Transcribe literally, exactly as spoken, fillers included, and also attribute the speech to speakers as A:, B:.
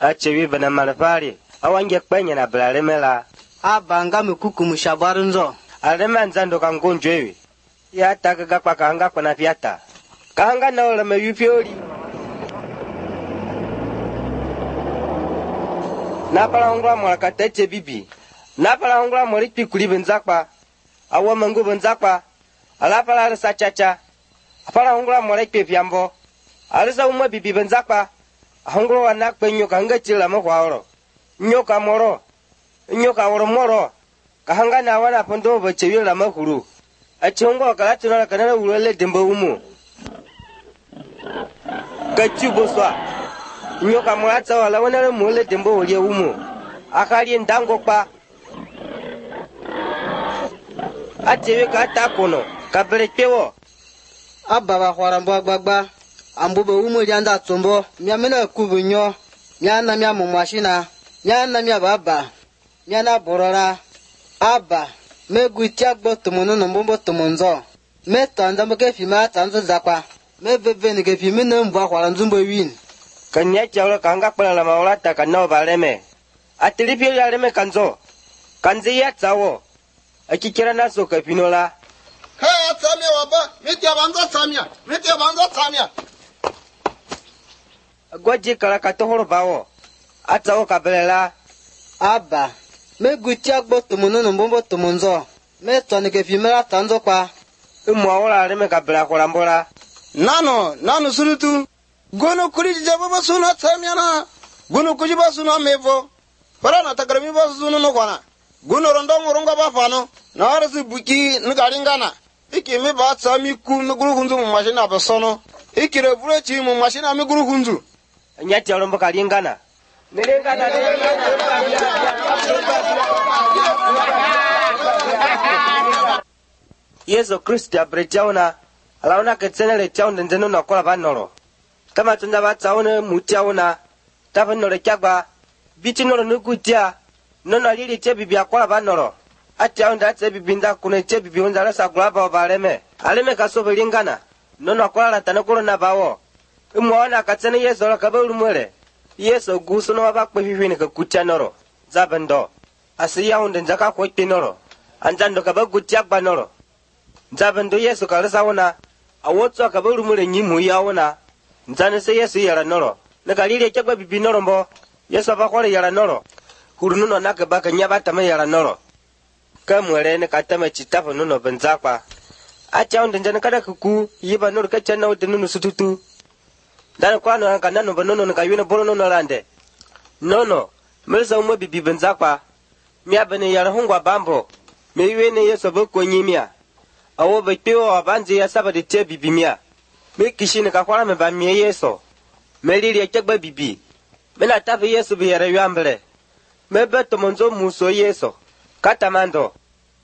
A: Achewi bana malafari. Awange kwenye na blalemela.
B: Abanga mikuku mushabarunzo.
A: Alema nzando kangonjwewe. Ya taka kwa kahanga kwa na fiata. Kahanga na ola meyupioli. Napala hongla mwala kateche bibi. Napala hongla mwala pikuli benzakwa. Awa mangu benzakwa. Alapala alisa chacha. Apala hongla mwala pipiambo. Alisa umwe bibi benzakwa. Hongla wanak pe nyoka nga chila mokwaoro. Nyoka moro. Nyoka woro moro. Kahanga na wana pondo bachewi la makuru. Achongo kalatu na kanana ulele dembo umu. Kachu boswa. Nyoka mwatsa wala wana mule dembo ulie umu. Akali ndango pa. Achewi kata kono. Kabele pewo.
B: Abba ba khwarambo agbagba. Ambube umu janda tsombo. Miamena kubunyo. Miana mia mumashina. Miana mia baba. Miana borora. Abba. Me guitia gbo tumuno nombombo tumunzo. Me tanda mke fima tanzo zakwa. Me veve ni ke fimi na mbwa khwaranzumbo win.
A: Kanya chawla kanga pala la maula takanao baleme. Atilipi ya leme kanzo. Kanzi ya tsawo. Akikira naso kapinola.
C: Hey, Samia waba. Mitia banza Samia. Mitia banza Samia.
A: Gwaji kala katohoro bawo. Atsawo kabelela.
B: Abba. Me guitia gbo tumuno nombombo tumunzo. Me tanda ke fimi la tanzo kwa.
A: Umwa wala leme kabela kolambola.
C: Nano, nano surutu. Gono kuri jababa suna Samia na. Gono kujiba suna mevo. Para na takrami ba suna no kwana. Gono ronda ngoronga ba fano. Na arasi buki ngaringana. Iki me ba Sami ku nguru kunzu mu mashina ba sono. Iki rebure chi mu mashina me guru kunzu.
A: Nyati alombo kalingana. Nilingana Yesu Kristo abrechauna. Alauna ketsenele chaunda nzeno na kola banoro. Kama tunda batsaone mutiauna. Tapa nore kyagba. Bichi noro nukutia. Nono lili chebi bia kola banoro. Ati aunda atse bibinda kune chebi bihunza rasa kulaba obaleme. Aleme kasobe lingana. Nono kola latana kulo na bawo. Umwana katsene Yesu la kabulu mwele. Yesu gusu no wabakwe fifini kakutia noro. Zabendo. Asi yaunde nzaka kwa ipi noro. Anjando kabagutia kwa noro. Zabendo Yesu kalisa wana. Awotso kabulu mwele nyimu ya wana. Nzane se Yesu yara noro. Nakalili chakwa bibi noro mbo. Yesu abakwale yara noro. Hurununo nake baka nyabata me yara noro. Kamwele ne katame chitapo nuno benzakwa. Acha unde njane kada kuku. Yiba noro kachana ute nuno sututu. Dana kwano anka nano banono nkayuna bolo nono lande. Nono. Melisa umwe bibi benzakwa. Mia bene yara hungwa bambo. Meiwene Yesu bako nyimia. Awo bekiwa wabanzi ya saba de te bibi mia. Me kishine kakwala me ba mie Yesu. Me lili ya chakba bibi. Me na tafi Yesu biyara yuambele. Me beto monzo muso Yesu. Kata mando.